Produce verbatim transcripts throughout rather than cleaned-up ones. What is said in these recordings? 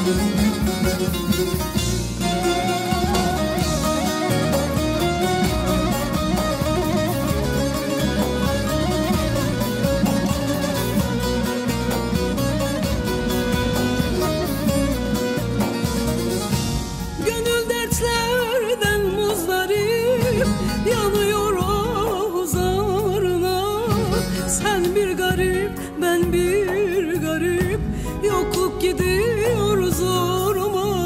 Yanıyor ağızlarına. Sen bir garip, ben bir garip, yokluk gidiyor zoruma.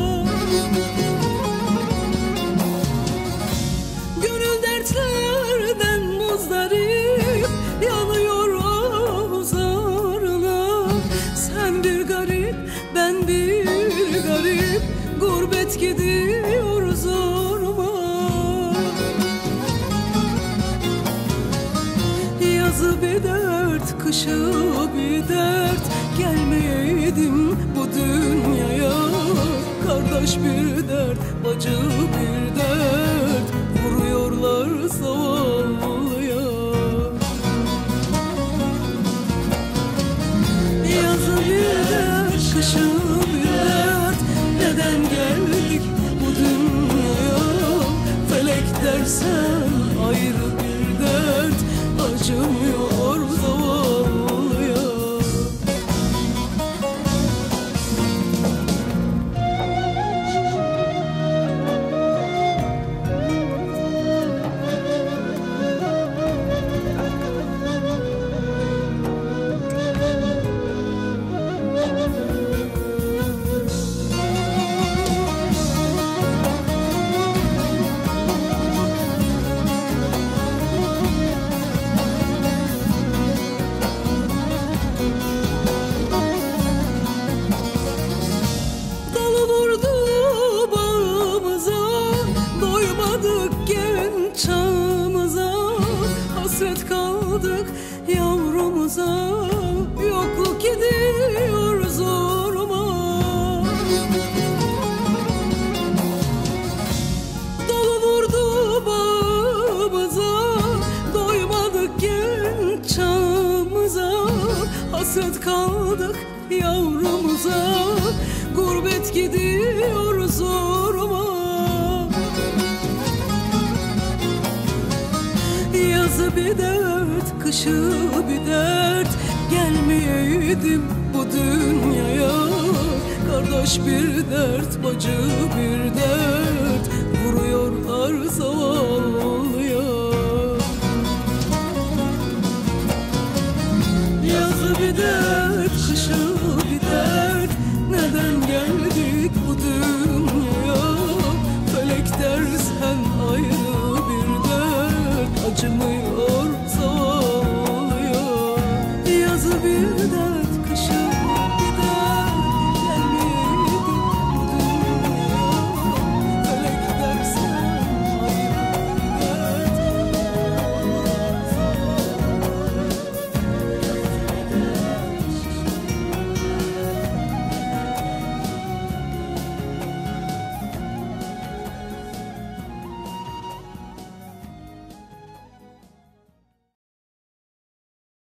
Gönül dertlerden muzdarip, yanıyor ağızlarına. Sen bir garip, ben bir garip, gurbet gidiyor zoruma. Yazı bir dert, kışı bir dert, gelmeyeydim bu dünyaya. Kardeş bir dert, bacı bir dert, vuruyorlar zavallıya. Yazı bir dert, kışı bir dert, neden geldik bu dünyaya? Felek dersen ayrı bir dert, acımıyor zavallıya. Hasret kaldık yavrumuza, yokluk gidiyor zoruma. Dolu vurdu bağımıza, doymadık genç çağımıza. Hasret kaldık yavrumuza, gurbet gidiyor zoruma. Yazı bir dert, kışı bir dert, gelmeyeydim bu dünyaya. Kardeş bir dert, bacı bir dert, vuruyorlar zavallıya. Yazı bir dert, kışı bir dert, neden geldik bu dünyaya? Felek dersen ayrı bir dert, acımıyor